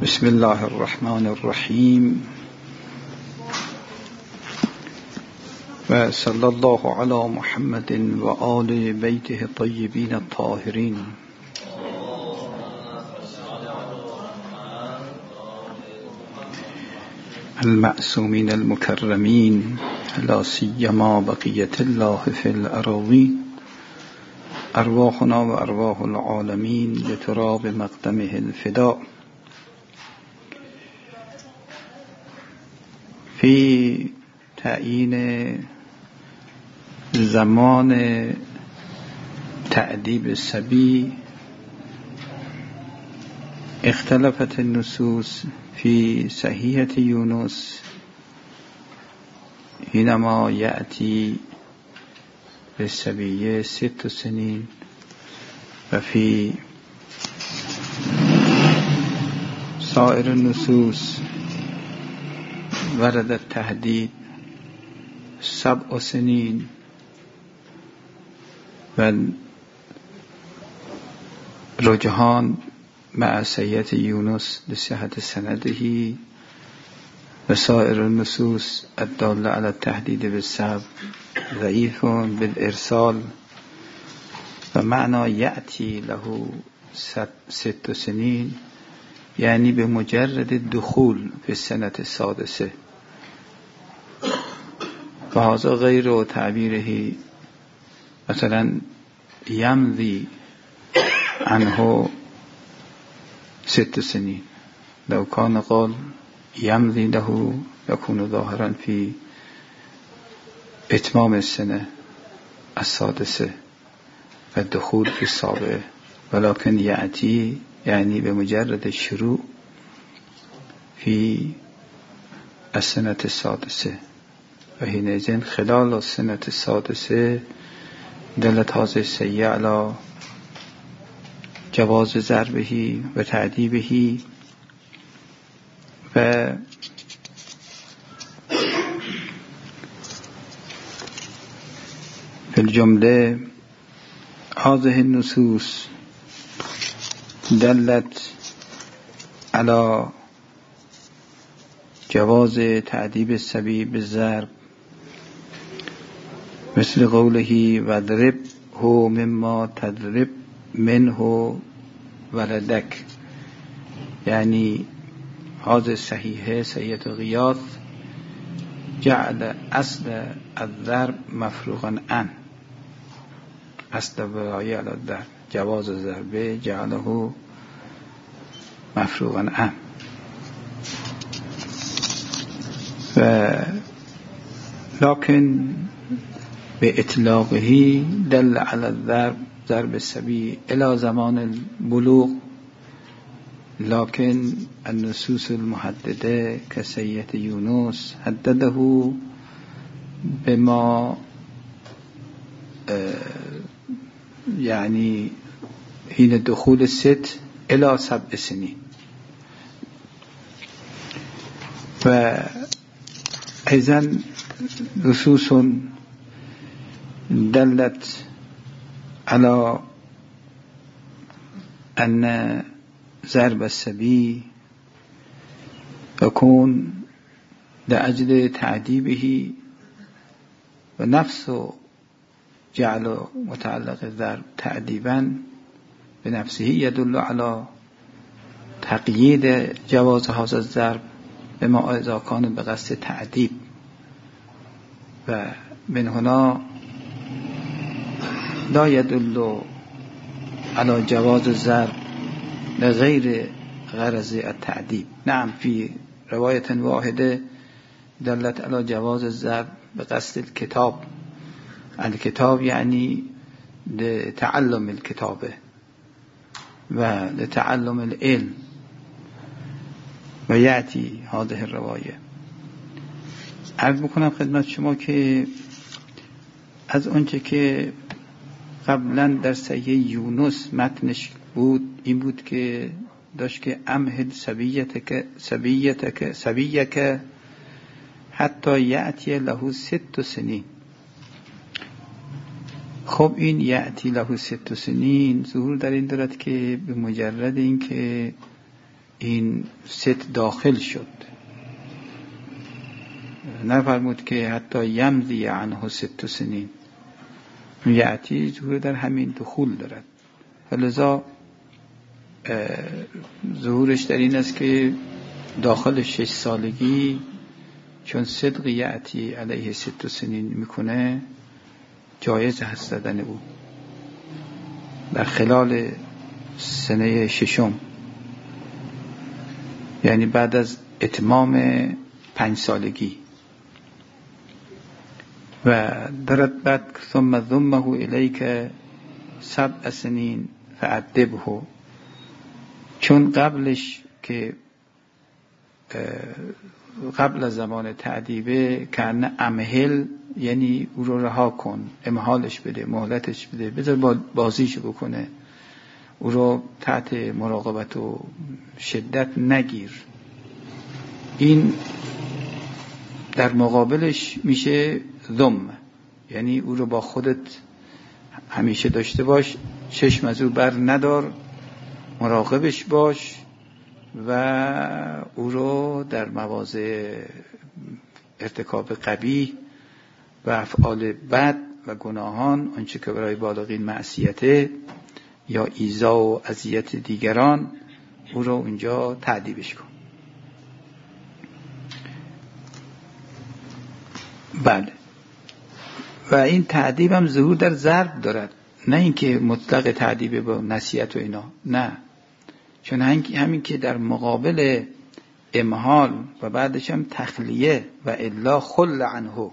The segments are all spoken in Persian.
بسم الله الرحمن الرحیم و صلی الله علی محمد و آل بیته الطیبین الطاهرین المعصومین المکرمین لا سیما بقیة الله فی الأراضین ارواحنا و ارواح العالمین لتراب مقدمه الفداء فی تعیین زمان تأدیب الصبی اختلفت النصوص فی صحیحة یونس حینما یأتی بالصبی 6 سنین و فی سائر النصوص ورد التهدید 7 سنین و رجحان مع صحیحة یونس لصحة سنده و سائر النصوص الدالة على التهدید بالسبع ضعیف بالارسال و معنی یأتی له 6 سنین یعنی به مجرد دخول في السنة السادسه و هذا غیر تعبیره مثلا یمضی عنه 6 سنین لو کان قال یمضی له یکون ظاهرا فی اتمام السنة السادسه و دخول فی السابعه ولكن یأتی یعنی به مجرد شروع فی السنة السادسه و حینئذ خلال السنة السادسه دلت هذه الصحیحة على جواز ضربه و تعذیبه و في الجمله هذه النصوص دلت على جواز تعذیب الصبی بالضرب مثل قوله واضربه مما تضرب منه ولدك یعنی هذا صحیحه صحیحة غیاث جعل اصل الضرب مفروغا عنه اصل ولایه علی الضرب جواز ضربه جعله مفروغا عنه و لكن بإطلاقه دل على الضرب ضرب الصبي إلى زمان البلوغ لكن النصوص المحدده كصحيحة يونس حدده بما يعني حين دخول 6 إلى 7 سنين فإذن نصوص دلت على أن ضرب الصبي يكون لأجل تعذيبه ونفسه جعل متعلق الضرب تعذيبا بنفسه يدل على تقييد جواز هذا الضرب بما إذا كان بقصد تعذيب ومن هنا لا يدل على جواز الضرب لغير غرض التعذيب. نعم في رواية واحدة دلت على جواز الضرب بقصد الكتاب. الكتاب يعني لتعلم الكتابة ولتعلم العلم و یأتی هذه الرواية. عرض بکنم خدمت شما که از اونچه که قبلا در صحیح یونس متنش بود این بود که داشت که امهل سبیتک حتی یأتی له 6 سنین. خب این یأتی له 6 سنین ظهور در این دارد که به مجرد این که این ست داخل شد. نفرمود که حتی یمضی عنه 6 سنین، یعطی ظهور در همین دخول دارد. فلذا ظهورش در این است که داخل 6 سالگی چون صدق یعطی علیه 6 سنین میکنه، جایز هست زدن او در خلال سنه 6، یعنی بعد از اتمام 5 سالگی. و درد بعد ثم ضمه الیک 7 سنین فعدبه، چون قبلش که قبل از زمان تعدیبه کأن امهل، یعنی او رو رها کن، امهالش بده، مهلتش بده، بذار بازیش بکنه، او رو تحت مراقبت و شدت نگیر. این در مقابلش میشه ضم، یعنی او رو با خودت همیشه داشته باش، چشم از او بر ندار، مراقبش باش و او رو در مواضع ارتکاب قبیح و افعال بد و گناهان، آنچه که برای بالغین معصیته یا ایذا و اذیت دیگران، او رو اونجا تعدیبش کن. بله. و این تعدیب هم ظهور در ضرب دارد، نه اینکه مطلق تعدیب با نصیحت و اینا، نه، چون همین که در مقابل امهال و بعدش هم تخلیه و الا خل عنه،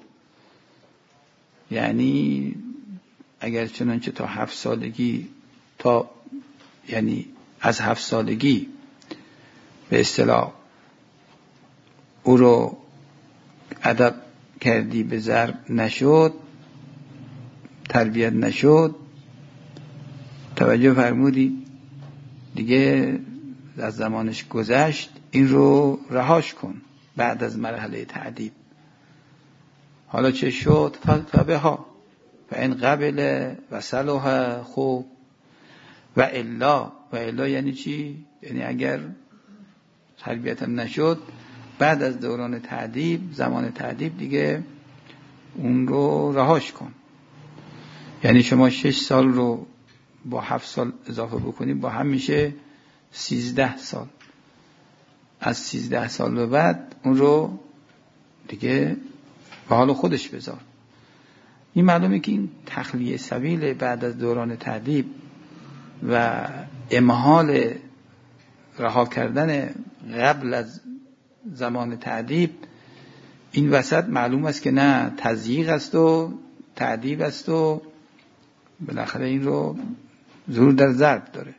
یعنی اگر چنانچه تا 7 سالگی یعنی از 7 سالگی به اصطلاح او رو ادب کردی، به ضرب نشد، تربیت نشد، توجه فرمودی دیگه از زمانش گذشت، این رو رهاش کن بعد از مرحله تعدیب. حالا چه شد؟ فبها و این قبل و صلح خوب و الا یعنی چی؟ یعنی اگر تربیتم نشد بعد از دوران تعدیب، زمان تعدیب، دیگه اون رو رهاش کن. یعنی شما 6 سال رو با 7 سال اضافه بکنید، با هم میشه 13 سال. از 13 سال به بعد اون رو دیگه به حال خودش بذار. این معلومه که این تخلیه سبیل بعد از دوران تعدیب و امهال رها کردن قبل از زمان تعدیب، این وسط معلوم است که نه تضییق است و تعدیب است و بالاخره این رو ظهور در ضرب داره.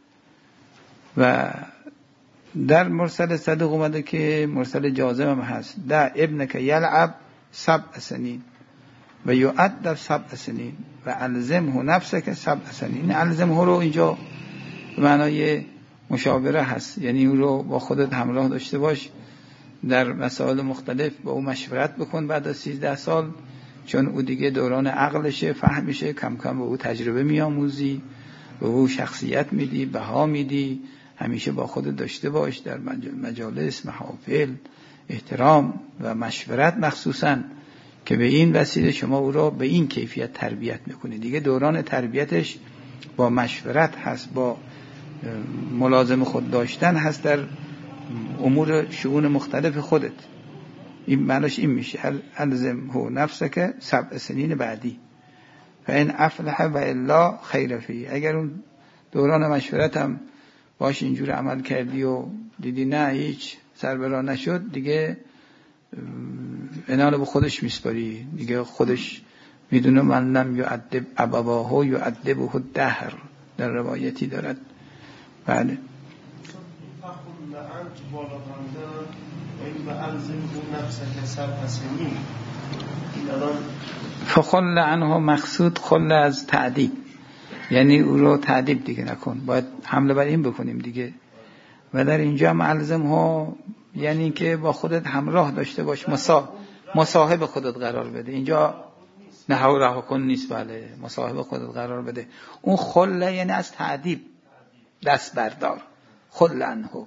و در مرسل صدق اومده که مرسل جازم هم هست، ده ابنک یلعب 7 سنین و یؤدب 7 سنین و الزمه نفسک 7 سنین. این الزمه رو اینجا به معنای مشاوره هست، یعنی او رو با خودت همراه داشته باش، در مسائل مختلف با او مشورت بکن بعد از 13 سال، چون او دیگه دوران عقلشه، فهمشه، کم کم به او تجربه میاموزی، به او شخصیت میدی، بها میدی، همیشه با خودت داشته باش در مجالس، محافل، احترام و مشورت، مخصوصاً که به این وسیله شما او را به این کیفیت تربیت میکنی. دیگه دوران تربیتش با مشورت هست، با ملازم خود داشتن هست در امور شؤون مختلف خودت. این معناش این میشه الزمه نفسک 7 سنین بعدی فإن افلح و الا خیر فی. اگر اون دوران مشورت هم باش اینجور عمل کردی و دیدی نه هیچ سر برا نشد، دیگه انال به خودش میسپاری، دیگه خودش میدونه من لم یعدب ابواه یعدبه الدهر، در روایتی دارد. بله. فخل عنه مقصود خل از تعدیب، یعنی او رو تعدیب دیگه نکن، باید حمله بر این بکنیم دیگه. و در اینجا معلزم ها یعنی که با خودت همراه داشته باش، مصاحب خودت قرار بده. اینجا نه رها کن نیست، بله، مصاحب خودت قرار بده. اون خله یعنی از تعدیب دست بردار، خل عنه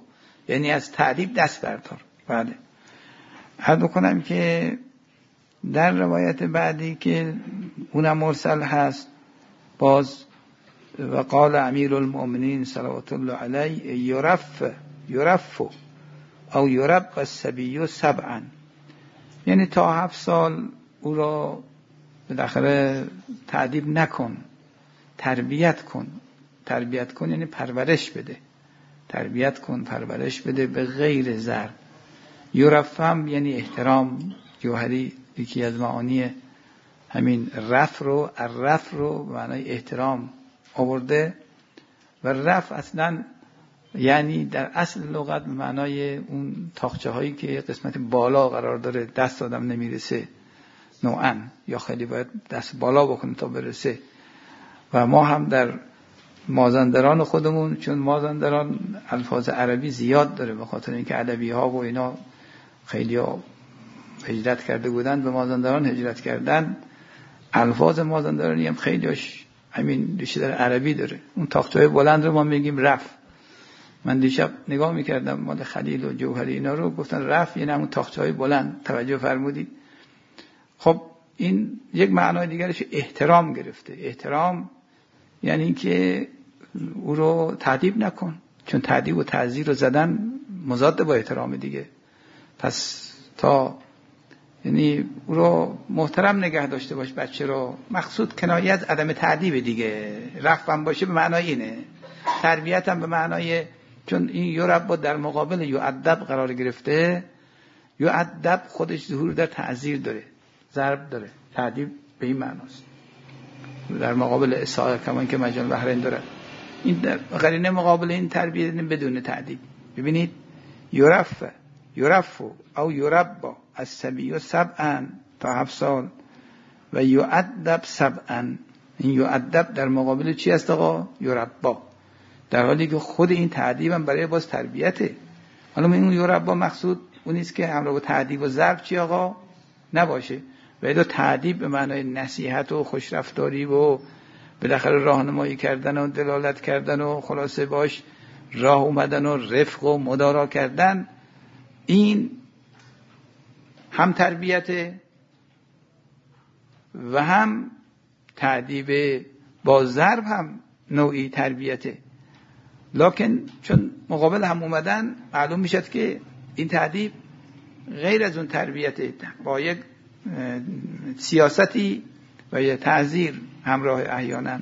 یعنی از تعدیب دست بردار. بله. عرض کنم که در روایت بعدی که اونم مرسل هست، باز و قال امیر المؤمنین صلوات الله علیه یرف او یرب الصبی 7، یعنی تا 7 سال او را بالاخره تعدیب نکن، تربیت کن یعنی پرورش بده، تربیت کن پرورش بده به غیر ضرب. یرف هم یعنی احترام. جوهری یکی از معانی همین الرف رو به معنای احترام آورده و رف اصلا یعنی در اصل لغت به معنای اون تاقچه هایی که قسمت بالا قرار داره، دست آدم نمیرسه نوعاً، یا خیلی باید دست بالا بکنه تا برسه. و ما هم در مازندران خودمون، چون مازندران الفاظ عربی زیاد داره به خاطر اینکه علوی ها و اینا خیلی ها هجرت کرده بودن، به مازندران هجرت کردن، الفاظ مازندرانی هم خیلیش همین ریشه در عربی داره. اون تاقچه‌های بلند رو ما میگیم رف. من دیشب نگاه میکردم مال خلیل و جوهری اینا رو، گفتن رف یعنی همون تاقچه‌های بلند. توجه فرمودید؟ خب این یک معنای دیگرش احترام گرفته. احترام یعنی اینکه او رو تعدیب نکن، چون تعدیب و تعزیر رو زدن مضاد با احترام دیگه. پس تا یعنی او رو محترم نگه داشته باش بچه رو. مقصود کنایه از عدم تعدیب دیگه. رفعم باشه به معنای اینه، تربیت هم به معنای، چون این یرب در مقابل یؤدب قرار گرفته. یؤدب خودش ظهور در تعزیر داره، ضرب داره. تعدیب به این معناست، در مقابل اساءه، کمان که مجال بحرین داره. این در قرینه مقابل این تربیت بدون تعدیب. ببینید یرف او یرب الصبی 7 تا 7 سال و یؤدب 7. این یؤدب در مقابل چی است آقا؟ یربا. در حالی که خود این تعدیب هم برای باز تربیته. حالا این یربا مقصود اون نیست که همراه با تعدیب و ضرب چی آقا نباشه، ولی تعدیب به معنای نصیحت و خوشرفتاری و بالاخره راهنمایی کردن و دلالت کردن و خلاصه باش راه اومدن و رفق و مدارا کردن. این هم تربیته و هم تعدیب با ضرب هم نوعی تربیته. لکن چون مقابل هم اومدن معلوم میشد که این تعدیب غیر از اون تربیته، با یک سیاستی و یک تعزیر همراه احیانا.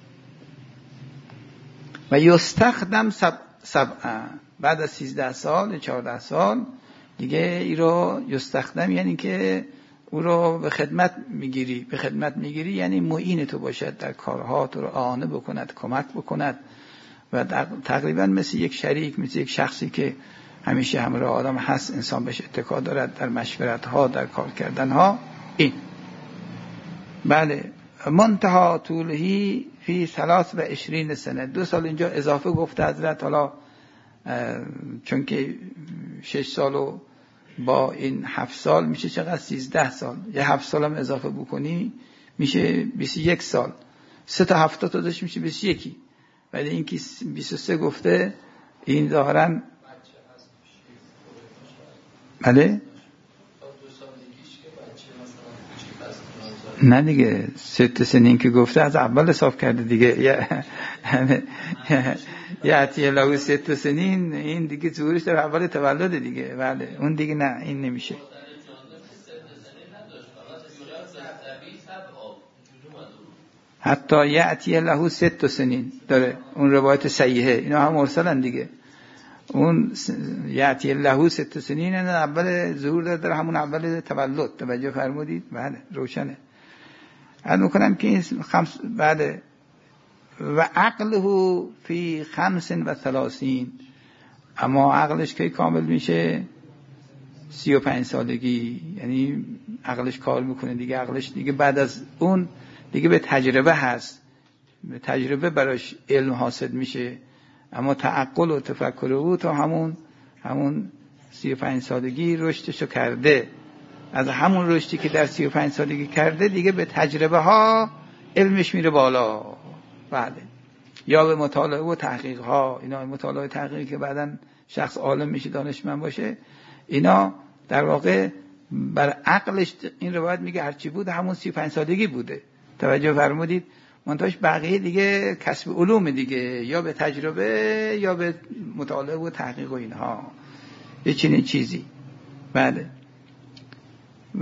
و یستخدم 7 بعد از 13 سال 14 سال دیگه ای رو یستخدم یعنی که او رو به خدمت میگیری یعنی معین تو باشد در کارها، تو رو اعانه بکند، کمک بکند و تقریبا مثل یک شریک، مثل یک شخصی که همیشه همراه آدم هست، انسان بهش اتکا دارد در مشورت ها، در کار کردن ها. این بله. منتها طولهی فی 23 سنه، 2 سال اینجا اضافه گفته حضرت. حالا چون که 6 سال و با این 7 سال میشه چقدر؟ 13 سال. یه 7 سال هم اضافه بکنی میشه 21 سال. 3 تا 7 تا داشت میشه 21. ولی این که 23 گفته، این ظاهرا بله نه دیگه 6 سنین که گفته از اول حساب کرده دیگه. یعنی لو 6 سنین این دیگه ظهورش در اول تولد دیگه. بله اون دیگه نه، این نمیشه. حتی یأتی له 6 سنین داره اون روایت صحیحه. اینا هم مرسلن دیگه. اون یأتی له 6 سنین اول ظهور در همون اول تولد. توجه فرمودید؟ بله روشنه. عرض میکنم که این بله. و عقله فی 35، اما عقلش که کامل میشه 35 سالگی، یعنی عقلش کار میکنه دیگه. عقلش دیگه بعد از اون دیگه به تجربه هست، به تجربه براش علم حاصل میشه. اما تعقل و تفکر او تا همون 35 سالگی رشدشو کرده. از همون رشدی که در 35 سالگی کرده دیگه به تجربه ها علمش میره بالا. بله. یا به مطالعه و تحقیق ها. اینا مطالعه و تحقیقی که بعداً شخص عالم میشه، دانشمند باشه، اینا در واقع بر عقلش این روایت میگه هرچی بود همون 35 سالگی بوده. توجه فرمودید؟ منتهاش بقیه دیگه کسب علوم دیگه، یا به تجربه یا به مطالعه و تحقیق و اینها، یه چنین چیزی. بله. و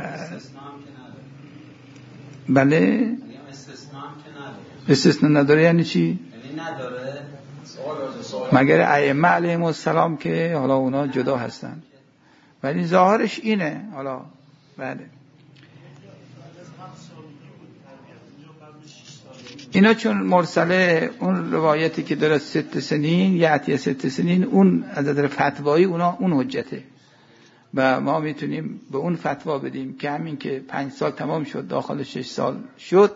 بله استثناء نداره. یعنی چی؟ یعنی نداره مگر ائمه علیهم السلام که حالا اونا جدا هستن، ولی ظاهرش اینه. حالا بله اینا چون مرسله، اون روایتی که داره 6 سنین یعطی 6 سنین، اون از نظر فتوایی اونا اون حجته و ما میتونیم به اون فتوا بدیم که همین که 5 سال تمام شد داخل 6 سال شد،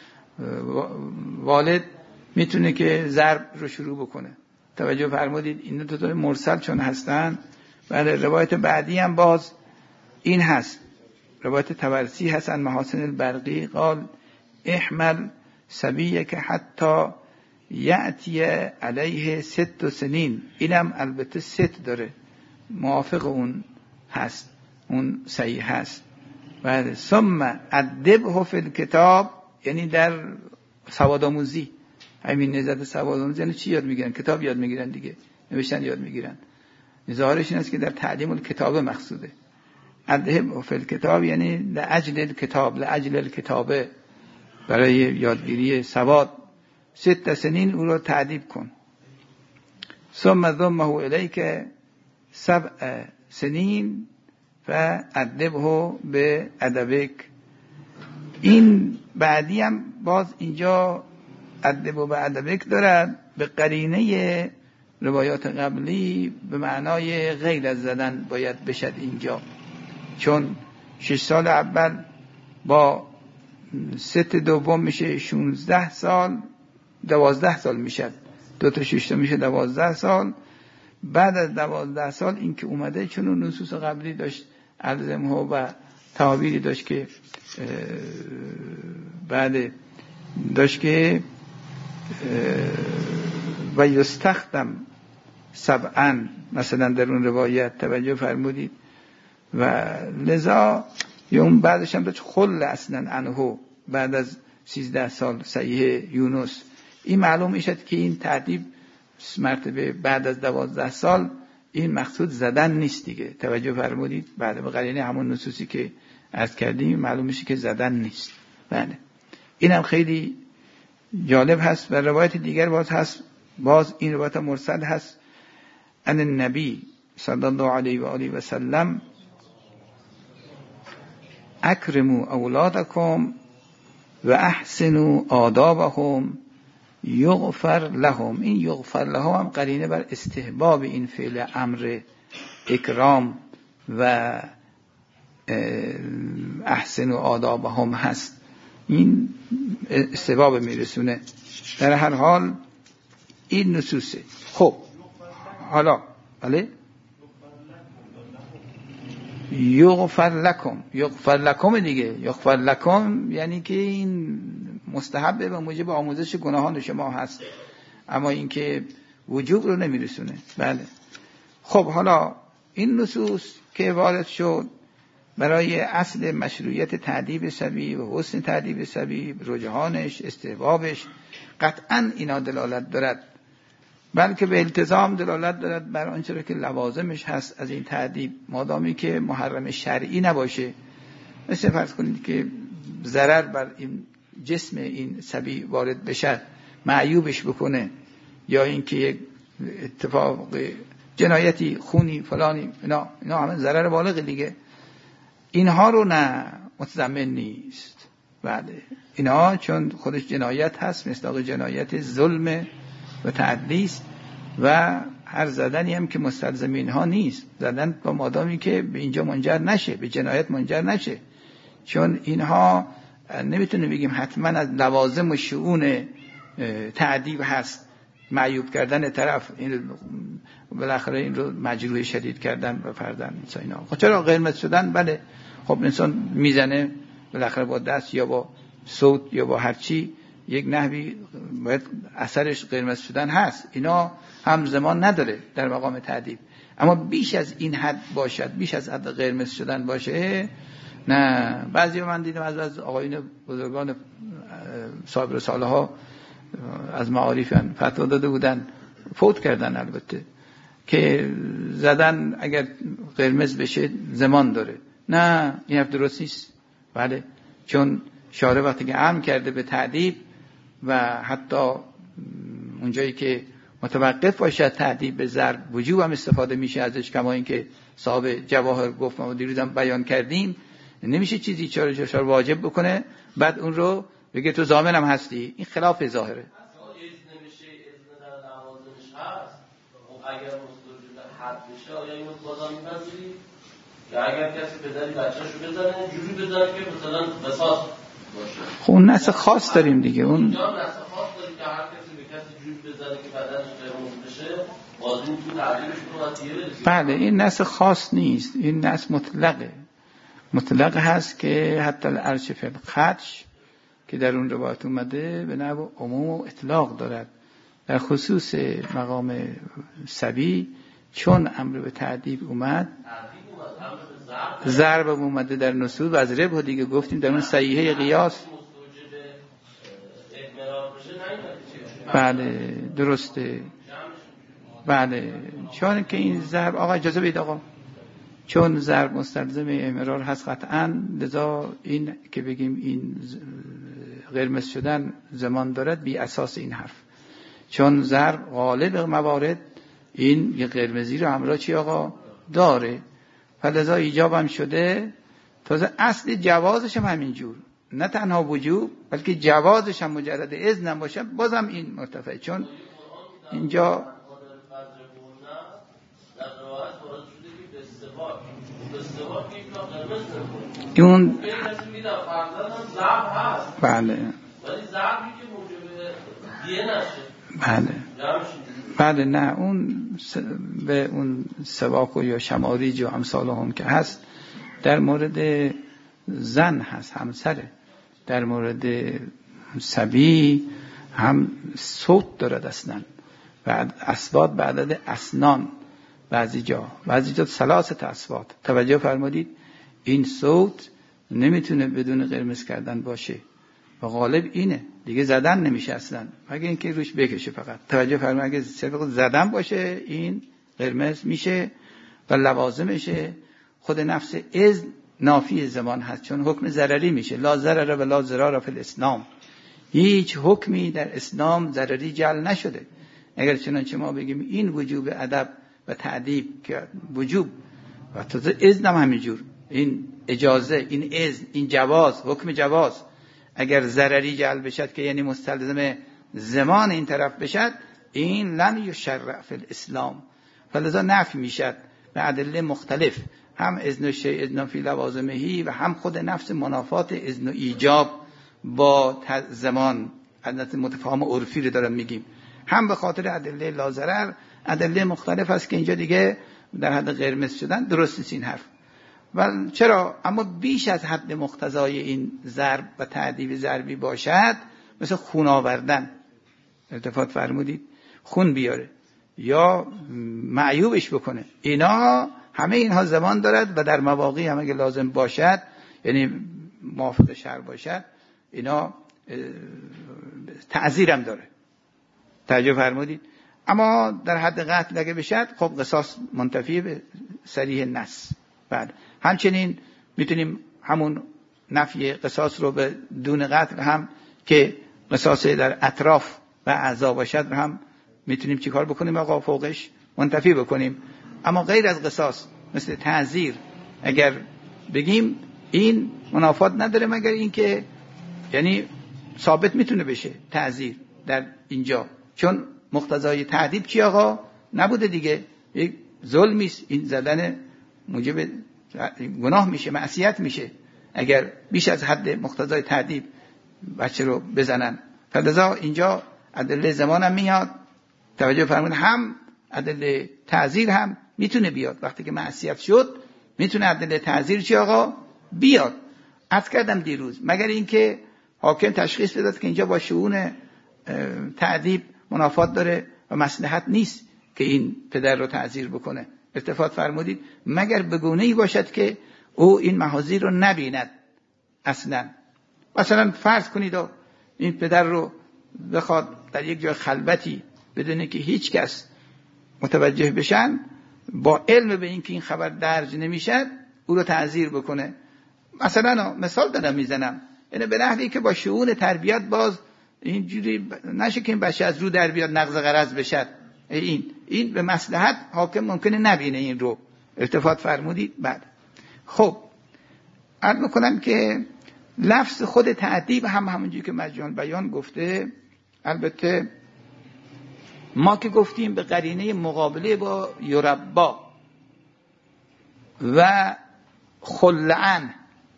والد میتونه که ضرب رو شروع بکنه. توجه فرمودید؟ این دو تا مرسل چون هستن. بله. روایت بعدی هم باز این هست، روایت طبرسی هست عن محاسن البرقی قال احمل صبیک حتی یأتی علیه 6 سنین. اینم البته 6 داره، موافق اون هست، اون صحیح هست. بله. ثم ادبه فی الکتاب، یعنی در سوادآموزی، همین نظر سوادآموزی یعنی چی یاد میگیرن؟ کتاب یاد میگیرن دیگه، نوشتن یاد میگیرن. ظاهرش این است که در تعلیم الکتاب مقصوده. ادبه فی الکتاب یعنی لاجل الکتاب، لاجل الکتابه، برای یادگیری سواد. 6 سنین او را تعدیب کن. ثم ضمه الیک 7 سنین فادبه به ادبک. این بعدی هم باز اینجا ادبه به ادبک دارد، به قرینه روایات قبلی به معنای غیر از زدن باید بشد اینجا، چون 6 سال اول با 3 دوم میشه 16 سال، 12 سال میشد، 2 تا 6 میشه 12 سال. بعد از 12 سال این که اومده، چون اون نصوص قبلی داشت الزمه و تعابیری داشت که بعد داشت که و یستخدم 7 مثلا در اون روایت. توجه فرمودید؟ و لذا اون بعدش هم داشت خل اصلا عنه بعد از 13 سال صحیح یونس. این معلوم میشد که این تعدیب مرتبه بعد از 12 سال این مقصود زدن نیست دیگه. توجه فرمودید؟ بعد به قرینه همون نصوصی که عرض کردیم معلوم میشه که زدن نیست. بله. اینم خیلی جالب هست. و روایت دیگر باز هست، باز این روایت مرسل هست ان النبی صلی الله علیه و آله و سلم اکرموا اولادکم و احسنوا آدابهم یغفر لهم. این یغفر لهم هم قرینه بر استحباب این فعل امر اکرام و احسنوا آدابهم هست. این استحباب میرسونه. در هر حال این نصوصه. خب حالا بله یغفر لکم، یغفر لکم دیگه، یغفر لکم یعنی که این مستحبه و موجب آموزش گناهان شما هست، اما این که وجوب رو نمیرسونه. بله. خب حالا این نصوص که وارد شد برای اصل مشروعیت تعدیب صبی و حسن تعدیب صبی، رجحانش، استحبابش، قطعا اینا دلالت دارد، بلکه به التزام دلالت دارد بر آنچه که لوازمش هست از این تعدیب، مادامی که محرم شرعی نباشه. مثل فرض کنید که ضرر بر این جسم این صبی وارد بشه، معیوبش بکنه، یا اینکه یک اتفاق جنایتی، خونی، فلانی، اینا همه ضرر بالغ دیگه. اینها رو نه، متضمن نیست. بله. اینها چون خودش جنایت هست، مصداق جنایت ظلم و تعدی است، و هر زدنی هم که مستلزم اینها نیست، زدن با مادامی که به اینجا منجر نشه، به جنایت منجر نشه، چون اینها نمیتونه بگیم حتما از لوازم و شؤون تعدیب هست. معیوب کردن طرف، این بالاخره این رو مجروح شدید کردن و فردن اینا. خب چرا قرمز شدن؟ بله. خب انسان میزنه بالاخره با دست یا با صوت یا با هر چی یک نحوی باید اثرش قرمز شدن هست، اینا همزمان نداره در مقام تعذیب. اما بیش از این حد باشد، بیش از حد قرمز شدن باشه نه. بعضی من دیدم از آقایون بزرگان صاحب رساله ها از معارفن فتوا داده بودن، فوت کردن البته، که زدن اگر قرمز بشه زمان داره. نه، این حرف درست نیست. بله، چون شارع وقتی که امر کرده به تعذیب و حتی اونجایی که متوقف باشد تعذیب به ضرب، وجوب هم استفاده میشه ازش، کما اینکه صاحب جواهر گفت ما دیروزم بیان کردیم، نمیشه چیزی چرا واجب بکنه بعد اون رو بگه تو ضامنم هستی. این خلاف ظاهره. اگر مستوجب حد بشه آیا اینو بازم می‌پذیری؟ یا اگر کسی پدری بچه‌شو بزنه جوری بزنه که مثلا قصاص باشه؟ خب اون نص خاص داریم دیگه، اون نص خاص داریم که هر کسی به کسی جوری بزنه که بدنش قرمز بشه بازی میتونه تعذیبش کنه. بله، این نص خاص نیست، این نص مطلقه. مطلق هست که حتی العرش فی الخدش که در اون روایت اومده به نحو عموم و اطلاق دارد. در خصوص مقام صبی چون امر به تعذیب اومد، ضرب اومده در نصوص و از ربح دیگه گفتیم در اون صحیحه قیاس. بله درسته. بله، چون که این ضرب، آقا اجازه بدید آقا، چون ضرب مستلزم امرار هست قطعاً، لذا این که بگیم این قرمز شدن زمان دارد بی اساس این حرف. چون ضرب غالب موارد این یه قرمزی رو همراه چی آقا داره، فلذا ایجاب هم شده. تازه اصل جوازش هم همینجور، نه تنها وجوب بلکه جوازش هم مجرد اذن هم باشه بازم این مرتفع. چون اینجا اون بله بله بله نه، اون به اون سواق و یا شماریج و امثال هم که هست در مورد زن هست، همسره. در مورد صبی هم صوت دارد اصلا، بعد اصوات به عدد اسنان، بعضی جا ثلاثه اصوات. توجه فرمودید، این صوت نمیتونه بدون قرمز کردن باشه و غالب اینه دیگه، زدن نمیشه اصلا مگه اینکه روش بکشه فقط. توجه فرمایید، اگه صرف زدن باشه این قرمز میشه و لوازمشه خود نفس اذن نافی زمان هست، چون حکم ضرری میشه. لا ضرر و لا ضرار فی الاسلام، هیچ حکمی در اسلام ضرری جعل نشده. اگر چنانچه ما بگیم این وجوب ادب و تعذیب که وجوب و تازه اذن هم همینجور، این اجازه، این اذن، این جواز، حکم جواز اگر ضرری جعل بشد که یعنی مستلزم زمان این طرف بشد، این لن یشرع فی الاسلام، فلذا نفی میشد به ادله مختلف، هم اذن شیء اذن فی لوازمهی و هم خود نفس منافات اذن و ایجاب با زمان. حالت متفاهم عرفی رو دارم میگیم، هم به خاطر ادله لا ضرر، ادله مختلف است که اینجا دیگه در حد قرمز شدن درست نیست این حرف. و چرا؟ اما بیش از حد مقتضای این ضرب و تعذیب ضربی باشد، مثل خون آوردن، التفات فرمودید، خون بیاره یا معیوبش بکنه، اینا همه اینها زمان دارد و در مواقعی هم اگه لازم باشد، یعنی موافق شرع باشد، اینا تعزیرم داره. توجه فرمودید. اما در حد قتل اگه بشد، خب قصاص منتفی به صریح نص. بعد همچنین میتونیم همون نفی قصاص رو به دون قتل هم که قصاص در اطراف و اعضا باشد هم میتونیم چیکار بکنیم آقا؟ فوقش منتفی بکنیم. اما غیر از قصاص مثل تعزیر اگر بگیم این منافات نداره، مگر این که یعنی ثابت میتونه بشه تعزیر در اینجا، چون مقتضای تعذیب چی آقا؟ نبوده دیگه، یک ظلمی است، این زدن موجب گناه میشه، معصیت میشه اگر بیش از حد مقتضای تعذیب بچه رو بزنن. فلذا اینجا ادله زمان هم میاد. توجه فرمایید، هم ادله تعزیر هم میتونه بیاد وقتی که معصیت شد، میتونه ادله تعزیر چی آقا بیاد. عرض کردم دیروز، مگر اینکه حاکم تشخیص بداد که اینجا با شؤون تعذیب منافات داره و مصلحت نیست که این پدر رو تعزیر بکنه. التفات فرمودید مگر به گونه‌ای باشد که او این محاذیر رو نبیند اصلا. مثلا فرض کنید این پدر رو بخواد در یک جای خلوتی بدونه که هیچ کس متوجه بشن، با علم به این که این خبر درج نمیشد او رو تعزیر بکنه. مثلا مثال دارم میزنم، یعنی به نحوی که با شؤون تربیت باز اینجوری نشه که این بچه از رو در بیاد نقض غرض بشد. این به مصلحت حاکم ممکنه نبینه این رو. التفات فرمودید. بعد خب عرض میکنم که لفظ خود تعذیب هم همونجوری که مجموع بیان گفته، البته ما که گفتیم به قرینه مقابله با یربا و خلعن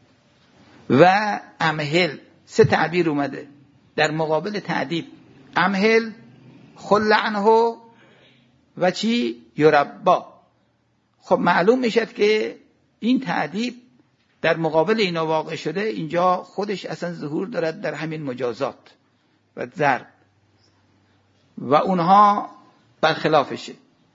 و امهل 3 تعبیر اومده در مقابل تعذیب. امهل، خلعنه و چی؟ یربا. خب معلوم میشد که این تعذیب در مقابل اینا واقع شده، اینجا خودش اصلا ظهور دارد در همین مجازات و ضرب و اونها برخلافشه.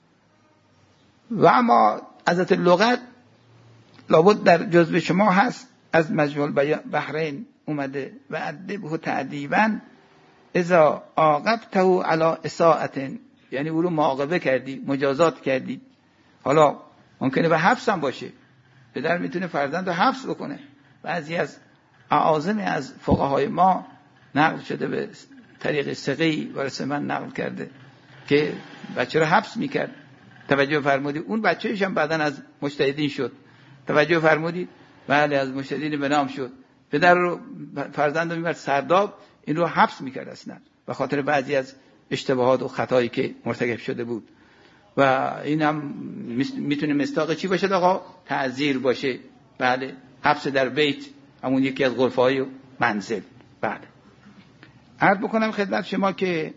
و اما حضرت لغت لابد در جزو شما هست، از مجموع بحرین اومده و ادبه تعذیبا اذا عاقبته علی اساءة، یعنی او رو معاقبه کردی، مجازات کردی. حالا ممکنه به حبس هم باشه، پدر میتونه فرزند رو حبس بکنه. بعضی از اعاظم از فقهای ما نقل شده به طریق ثقه‌ای وارث من نقل کرده که بچه رو حبس میکرد. توجه فرمودید؟ اون بچه‌ش هم بعدن از مجتهدین شد. توجه فرمودید؟ بله از مجتهدین به نام شد. پدر رو فرزند رو میبرد سرداب، این رو حبس میکرد اصلا به خاطر بعضی از اشتباهات و خطایی که مرتکب شده بود. و این هم میتونه مصداق چی باشه آقا؟ تعزیر باشه. بله حبس در بیت، همون یکی از غرفه‌های منزل. بله عرض بکنم خدمت شما که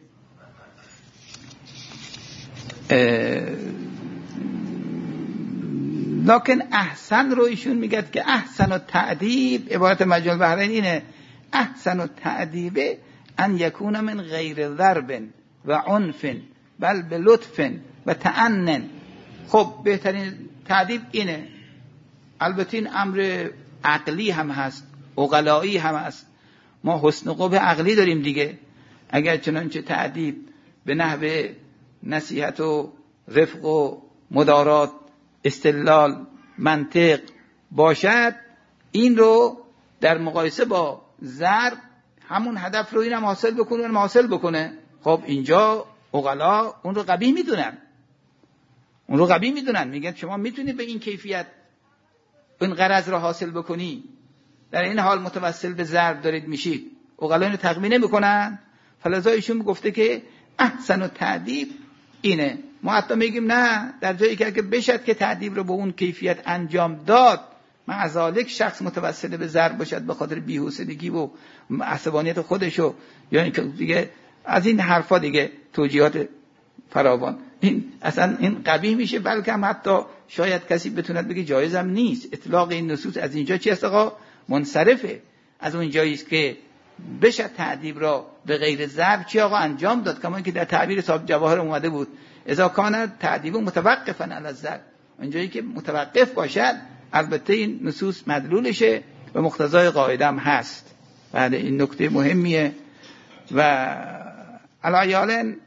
لکن احسن رو ایشون میگه که احسن التعذیب، عبارت مجموع البحرین اینه، احسن التعذیب ان یکون من غیر ضرب و عنف بل به لطف و تعنن. خب بهترین تعذیب اینه. البته این امر عقلی هم هست، عقلایی هم هست. ما حسن قبح عقلی داریم دیگه. اگر چنانچه تعذیب به نحو نصیحت و رفق و مدارات، استدلال، منطق باشد، این رو در مقایسه با ضرب همون هدف رو اینم حاصل بکنه. خب اینجا عقلا اون رو قبیح میدونن، میگن شما میتونی به این کیفیت این غرض رو حاصل بکنی، در این حال متوسل به ضرب دارید میشید. عقلا اینو تقبیح نمیکنن. فلذا ایشون گفته که احسن التعذیب اینه. ما حتی میگیم نه، در جایی که اگه بشد که تعذیب رو به اون کیفیت انجام داد، معذالک شخص متوسل به ضرب باشد به خاطر بی‌حوصلگی و عصبانیت خودشو، یا اینکه دیگه از این حرفا دیگه توجیهات فراوان، این اصلا این قبیح میشه. بلکه هم حتی شاید کسی بتوند بگه جایز هم نیست. اطلاق این نصوص از اینجا چی است آقا؟ منصرفه از اون جایی است که بشه تعذیب را به غیر ضرب چی آقا انجام داد، کما اینکه در تعبیر صاحب جواهر اومده بود اذا کان تعذیب متوقفا علی الضرب، اونجایی که متوقف باشد البته این نصوص مدلولشه و مقتضای قاعده هم هست. بله این نکته مهمیه. و علیالاً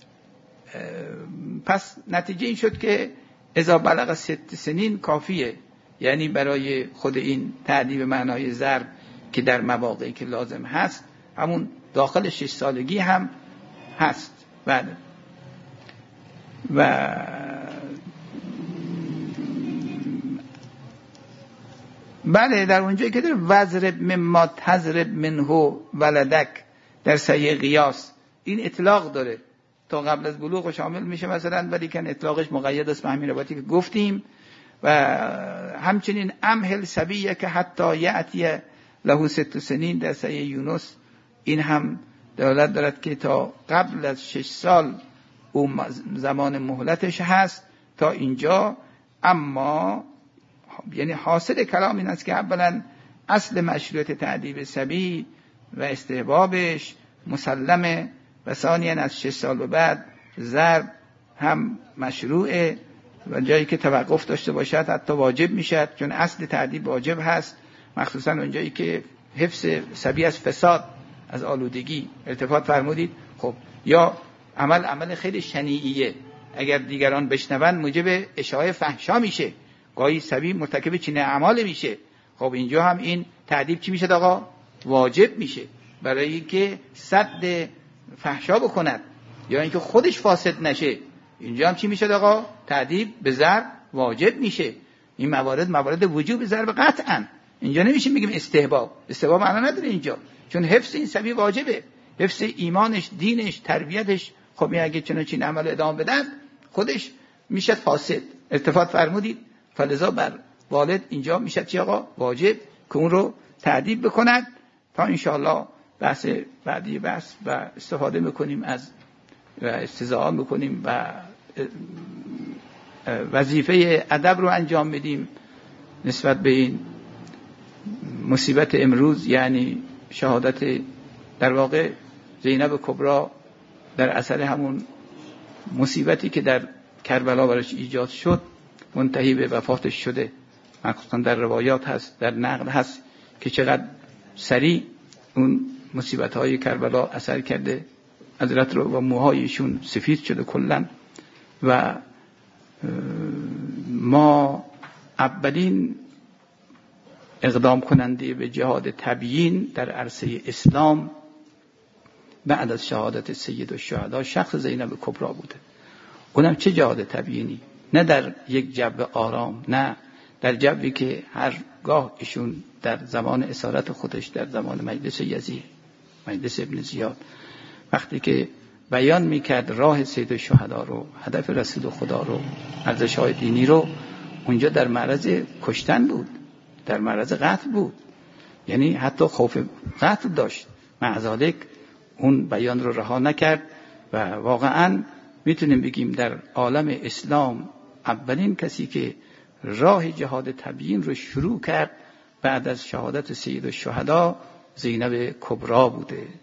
پس نتیجه این شد که اذا بلغ 6 سنین کافیه، یعنی برای خود این تعذیب معنای ضرب که در مواقعی که لازم هست همون داخل 6 سالگی هم هست. بله بله در اونجایی که در وضرب مما تضرب منه ولدک در صحیح قیاس این اطلاق داره، تا قبل از بلوغ شامل میشه مثلا، ولی که اطلاقش مقید است به همین روایتی که گفتیم. و همچنین امهل سبیه که حتی یأتی له 6 سنین در صحیح یونس، این هم دلالت دارد که تا قبل از 6 سال اون زمان مهلتش هست تا اینجا. اما یعنی حاصل کلام این است که اولا اصل مشروعیت تعذیب صبی و استحبابش مسلمه و ثانیاً از 6 سال به بعد ضرب هم مشروعه و جایی که توقف داشته باشد حتی واجب میشد، چون اصل تعدیب واجب هست، مخصوصا اونجایی که حفظ صبی از فساد، از آلودگی التفات فرمودید. خب یا عمل خیلی شنیعیه، اگر دیگران بشنون موجب اشاعه فحشا میشه، گاهی صبی مرتکب چنین اعمال میشه. خب اینجا هم این تعدیب چی میشه آقا؟ واجب میشه، برای اینکه صد فحشا بکند یا اینکه خودش فاسد نشه. اینجا هم چی میشه آقا؟ تعدیب به ضرب واجب میشه. این موارد وجوب ضرب قطعا. اینجا نمیشه بگیم استحباب معنا نداره اینجا، چون حفظ این صبی واجبه، حفظ ایمانش، دینش، تربیتش. خب این اگه چنین عمل ادامه بدن خودش میشه فاسد. التفات فرمودید. فلذا بر والد اینجا میشه چی آقا؟ واجب که اون رو تعدیب بکند. تا انشاءالله بحث بعدی بحث و استفاده میکنیم از و استزاده میکنیم و وظیفه ادب رو انجام میدیم نسبت به این مصیبت امروز، یعنی شهادت در واقع زینب کبری در اثر همون مصیبتی که در کربلا براش ایجاد شد منتهی به وفاتش شده. مخصوصا در روایات هست، در نقل هست که چقدر سریع اون مصیبت‌های کربلا اثر کرده، حضرت رو و موهایشون سفید شده کلا. و ما اولین اقدام کننده به جهاد تبیین در عرصه اسلام بعد از شهادت سید الشهدا شخص زینب کبری بوده. اونم چه جهاد تبیینی؟ نه در یک جو آرام، نه در جوی که هرگاه ایشون در زمان اسارت خودش در زمان مجلس یزید، مجلس ابن زیاد، وقتی که بیان میکرد راه سید الشهدا رو، هدف رسول خدا رو، ارزش‌های دینی رو، اونجا در معرض کشتن بود، در معرض قتل بود، یعنی حتی خوف قتل داشت. مع ذلک اون بیان رو رها نکرد و واقعاً میتونیم بگیم در عالم اسلام اولین کسی که راه جهاد تبیین رو شروع کرد بعد از شهادت سید الشهدا زینب کبری بوده.